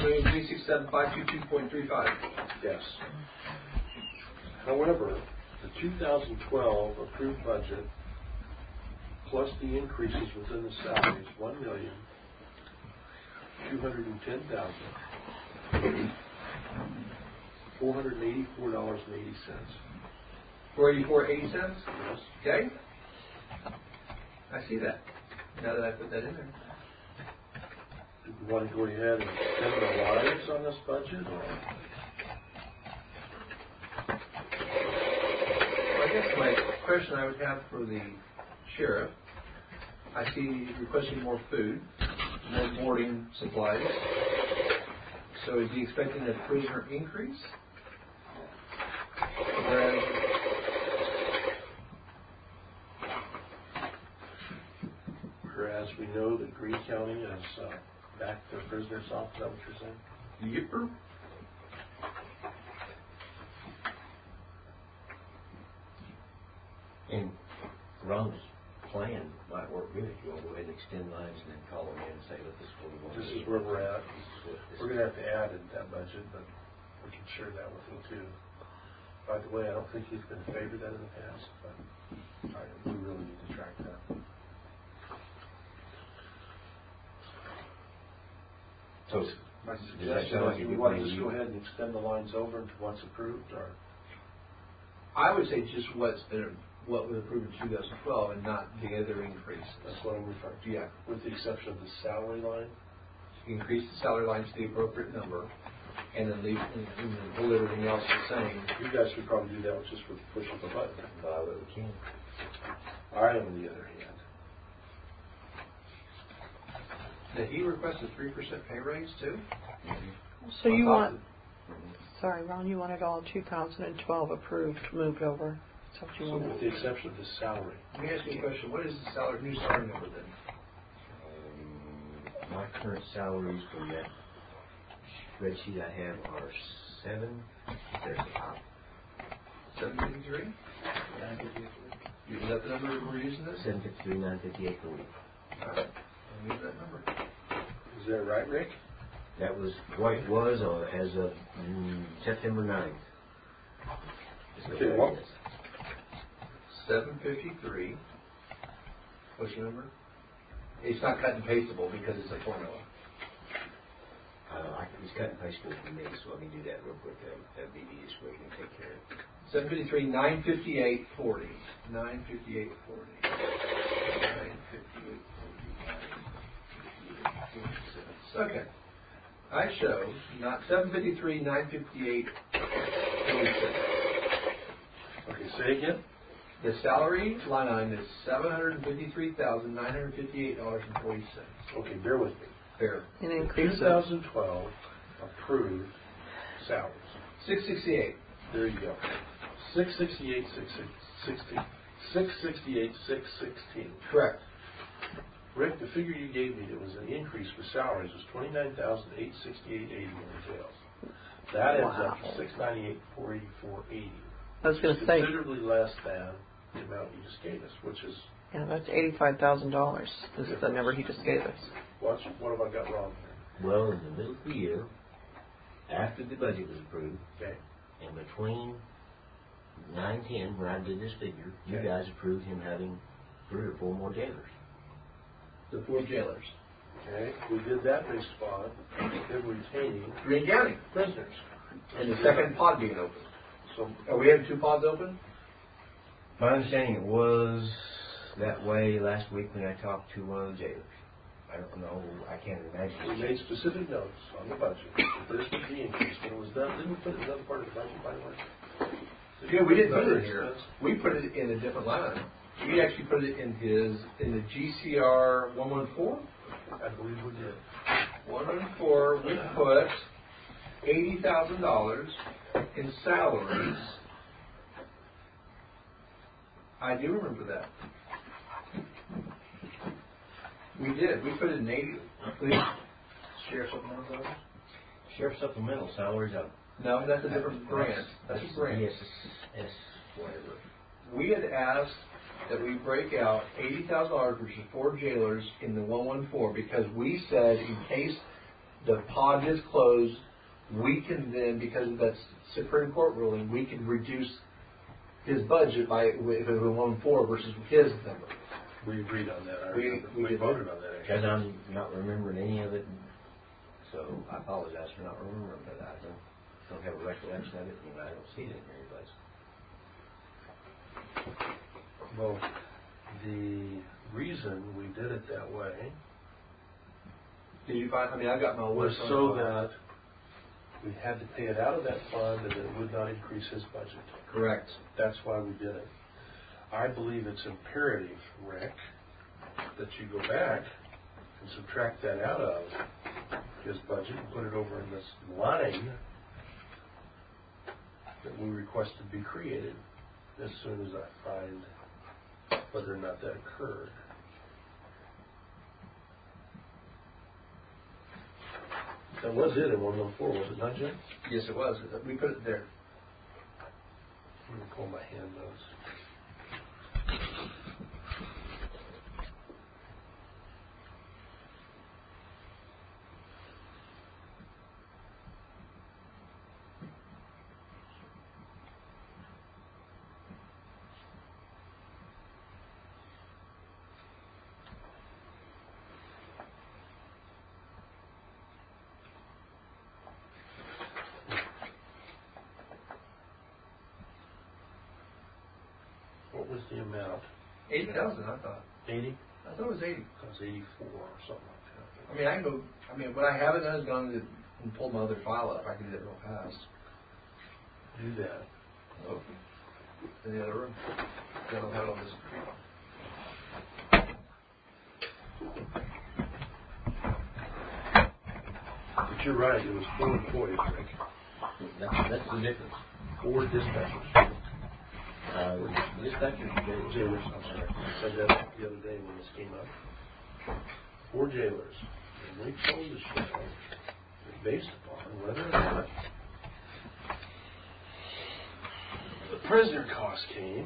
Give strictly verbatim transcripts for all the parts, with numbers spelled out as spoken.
million three six seven five two two point three five. Yes. However, the two thousand twelve approved budget plus the increases within the salaries, one million two hundred and ten thousand four hundred and eighty-four dollars and eighty cents. Four eighty-four eighty cents. Yes. Okay. I see that. Now that I put that in there. Do we want to go ahead and extend the lives on this budget? Or? Well, I guess my question I would have for the sheriff, I see requesting more food, more boarding supplies. So is he expecting a prisoner increase? Whereas Whereas we know that Greene County has uh, backed their prisoners off. Is that what you're saying? Yipper. And Ron's plan might work good if you want to go ahead and extend lines and then call them in and say, look, this is where we want This to is where we're at. This is what this We're going to have to add in that budget, but we can share that with him too. By the way, I don't think he's been favored that in the past, but I, we really need to track that. So, My does that suggestion sound like is a we good want to plan to just you? go ahead and extend the lines over into what's approved, or I would say just what's been, what was approved in two thousand twelve and not the other increase. that's what I'm referring to. Yeah. With the exception of the salary line. Increase the salary line to the appropriate number, and then leave and, and then hold everything else the same. You guys could probably do that with just with the push of a button. Uh, but we can. I, on the other hand, Did he request a three percent pay raise too? So you On top want, of- sorry, Ron, you wanted all two thousand twelve approved, moved over. That's what you so with wanted. the exception of the salary. Let me ask you a question. What is the salary, new salary number then? Um, my current salaries from that spreadsheet I have are seven. There's the top. Seven fifty-three? Nine fifty-eight. Is that the number we're using this? Seven fifty three, nine fifty eight, forty. All right. I'll use that number. Is that right, Rick? That was what it was uh, as of mm, September ninth. Okay, what? Seven fifty-three. What's your number? It's not cut and pasteable because it's a formula. Uh, I can just cut and paste it for me, so let me do that real quick. That, that'd be the easiest way to take care of it. Seven fifty-three, nine fifty-eight, forty. Nine fifty-eight, forty. Nine fifty-eight, forty. Okay. I show not seven fifty-three, nine fifty-eight, forty-six. Okay, say again. The salary line item is seven hundred fifty-three thousand nine hundred fifty-eight dollars and forty cents. Okay, bear with me. Fair. An increase two of, thousand twelve approved salaries. Six sixty-eight. There you go. Six sixty-eight, six sixteen. Six sixty-eight, six sixteen. Correct. Rick, the figure you gave me that was an increase for salaries was twenty-nine thousand eight sixty-eight eighty in details. That ends up to Wow. six ninety-eight four eighty-four eighty. I was going to say, Considerably less than the amount you just gave us, which is yeah, that's eighty-five thousand dollars. This is the number he just gave us. what? What have I got wrong here? Well, in the middle of the year, after the budget was approved, Okay. and between nine ten, when I did this figure, you Okay. guys approved him having three or four more jailers. The four jailers. Okay. We did that based upon him retaining Greene County. prisoners. And the second pod being open. So Are we having two pods open? My understanding it was that way last week when I talked to one of the jailers. I don't know, I can't we imagine. made specific notes on the budget. That this would be increased when it was done. Didn't we put it in another part of the budget, by the way? Yeah, we didn't put it in here. Expense? We put it in a different line item. We actually put it in his, in the G C R one one four. I believe we did. one one four, we put eighty thousand dollars in salaries. I do remember that. We did. We put it in eighty. Please. Sheriff supplemental salaries? Sheriff supplemental salaries up. No, that's a different grant. That's a grant. Yes, yes, whatever. We had asked that we break out eighty thousand dollars, which is four jailers, in the one one four because we said in case the pod is closed, we can then, because of that Supreme Court ruling, we can reduce his budget by, if it was one four versus his number. We agreed on that. I We- remember. we We did. voted on that, Because actually. I'm not remembering any of it, so I apologize for not remembering, but I don't, don't have a recollection of it, and I don't see it in any place. Well, the reason we did it that way Did you find, I mean, I got my was list on so the- that we had to pay it out of that fund and it would not increase his budget. Correct. That's why we did it. I believe it's imperative, Rick, that you go back and subtract that out of his budget and put it over in this line that we requested be created as soon as I find whether or not that occurred. That was it in one oh four, was it not, Jim? Yes, it was. We put it there. Let me pull my hand notes. What was the amount? Eighty thousand, I thought. Eighty? I thought it was eighty. That was eighty-four or something like I mean, I can go, I mean, what I haven't done is gone to- and pulled my other file up. I can do it real fast. that. Do that. Oh. In the other room. Then I'll have all this. But you're right, it was four employees, Rick. That's, that's the difference. Four dispatchers. Uh, dispatchers, they- Jailers, I'm sorry. I said that the other day when this came up. Four jailers. And they told the sheriff that based upon whether or not the prisoner cost came,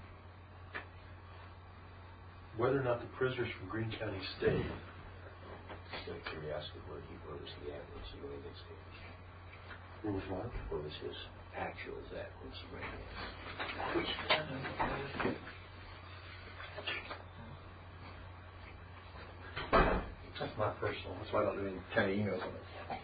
whether or not the prisoners from Greene County stayed. Just out of curiosity, where he, where was he at when she really gets finished? Where was one? Where was his actuals at when she ran it? That's my personal. That's why I don't do any kind of emails on it.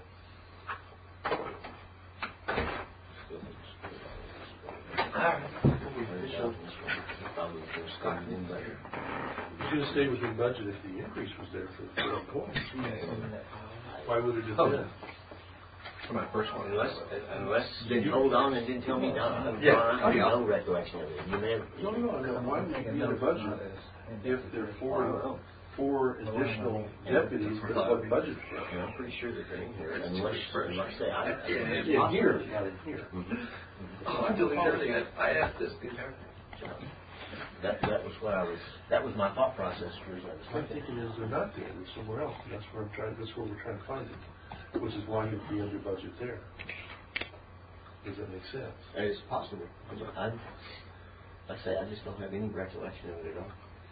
You should have stayed within budget if the increase was there for the four employees. Why would it have Oh. been? For my first one. Unless, unless you hold on and didn't tell me, no, I Yeah. I have no recollection of it. You never. No, no, no, why would it be in the budget if there are four, four additional deputies that are budget for? And I'm pretty sure that they're in here, unless, unless they, I. In here, not in here. Oh, I deleted everything. I, I asked this. Did everything. That, that was what I was, that was my thought process for as I was My thinking. thinking is they're not there, they're somewhere else, and that's where I'm trying, that's where we're trying to find it, which is why you'd be under budget there. Does that make sense? It's possible. I'm, like I say, I just don't have any recollection of it at all.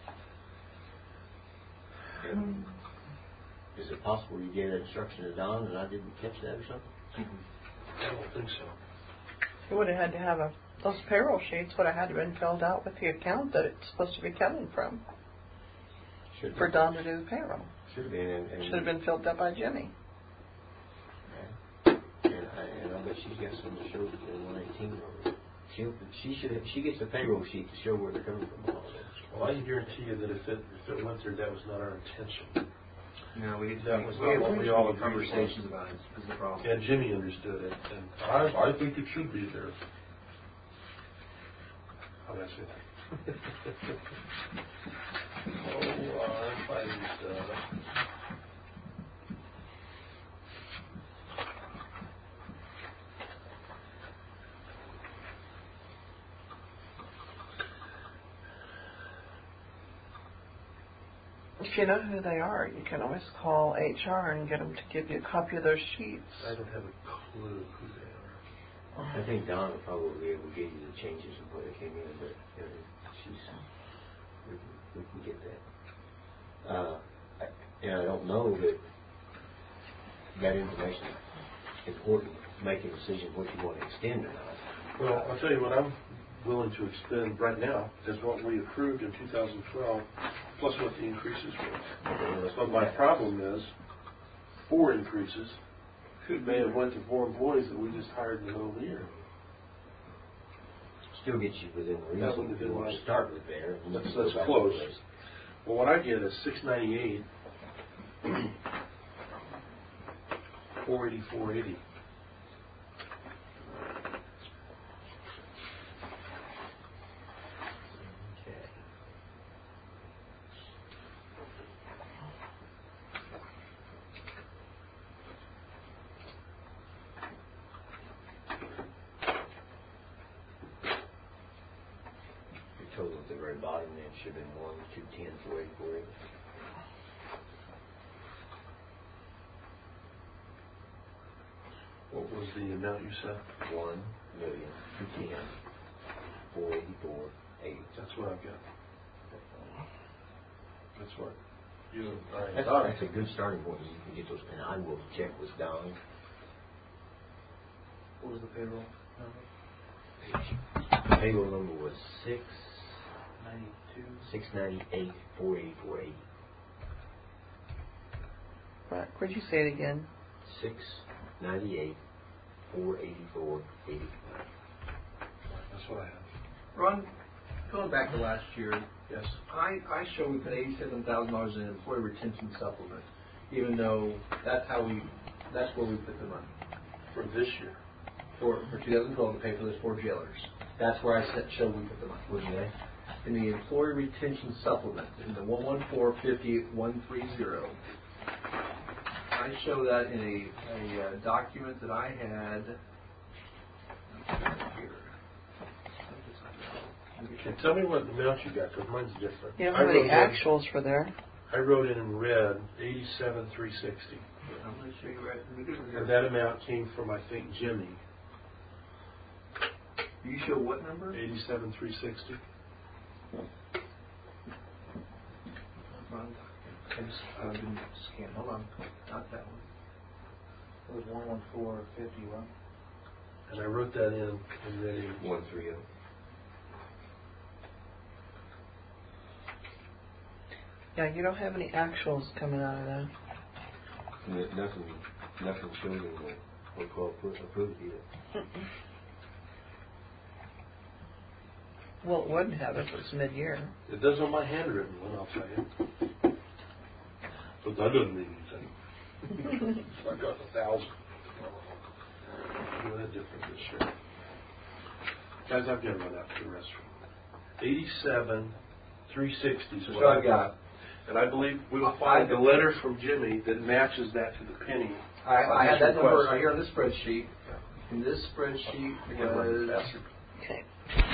And is it possible you gave that instruction to Don and I didn't catch that or something? I don't think so. You would have had to have a, those payroll sheets would have had to been filled out with the account that it's supposed to be coming from Should for Don to do the payroll. Should have been. And, and Should have been filled out by Jimmy. And I, and I bet she's got some to show in one eighteen. She she should have, she gets a payroll sheet to show where they're coming from. Well, I can guarantee you that if it, if it went there, that was not our intention. No, we didn't. That was we not had what we we all all agreed conversations about it. Is the problem? And Jimmy understood it, and I, I think it should be there. How did I say that? Oh, I'm fighting stuff. If you know who they are, you can always call H R and get them to give you a copy of those sheets. I don't have a clue who they are. I think Don will probably be able to give you the changes of where they came in, but uh, she's we can, we can get that. Uh, I, and I don't know that that information important to make a decision what you want to extend or not. Well, I'll tell you what I'm willing to expend right now is what we approved in two thousand twelve, plus what the increases were. But my problem is, four increases could may have went to four employees that we just hired in the middle of the year. Still gets you within That reason would if you have want been to start with there. and That's, go that's back close. to place. Well, what I get is six ninety-eight, four eighty, four eighty. Okay. Your total at the very bottom then should have been one, two, ten, four, eight, four, eight. What was the amount you said? One million, two, ten, four, eighty-four, eight. That's what I've got. That's what you and I That's, thought. that's a good starting point. You can get those, and I will check with Don. What was the payroll number? Payroll number was six Ninety-two. six ninety eight four eighty four eighty. Right, where'd you say it again? Six ninety eight four eighty four eighty. That's what I have. Ron, going back to last year, Yes. I, I show we put eighty-seven thousand dollars in employee retention supplement, even though that's how we, that's where we put the money. For this year. For, for two thousand twelve to pay for those four jailers. That's where I said, show we put the money. What's that? In the employee retention supplement, in the one one four fifty one three zero. I show that in a, a uh, document that I had here. Okay, tell me what amount you got, because mine's different. You don't I have any wrote in- actuals for there. I wrote in in red, eighty-seven three sixty. I'm going to show you right. Let me do it And here. that amount came from, I think, Jimmy. You show what number? eighty-seven three sixty. Wrong document. I just uh, didn't scan. Hold on. Not that one. It was one one four fifty one. And I wrote that in in ready. One three oh. Yeah, you don't have any actuals coming out of that. Nothing, nothing shows in the what call approved yet. Well, it wouldn't have if it was mid-year. It does on my handwritten one, I'll tell you. But that doesn't mean anything. So I got a thousand. Doing it different this year. Guys, I've got to run out to the restroom. Eighty-seven three sixty is So what I I've got. got. And I believe we'll I- find the letter from Jimmy that matches that to the penny. I, I had that Request. number right here on this spreadsheet. And this spreadsheet was Okay.